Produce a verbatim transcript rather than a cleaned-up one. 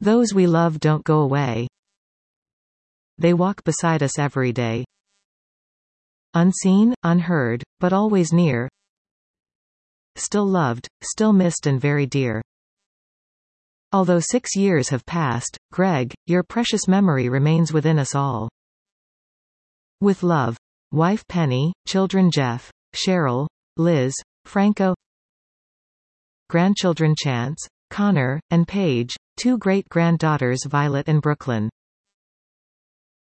Those we love don't go away. They walk beside us every day. Unseen, unheard, but always near. Still loved, still missed and very dear. Although six years have passed, Greg, your precious memory remains within us all. With love. Wife Penny, children Jeff, Cheryl, Liz, Franco. Grandchildren Chance, Connor, and Paige, two great-granddaughters Violet and Brooklyn.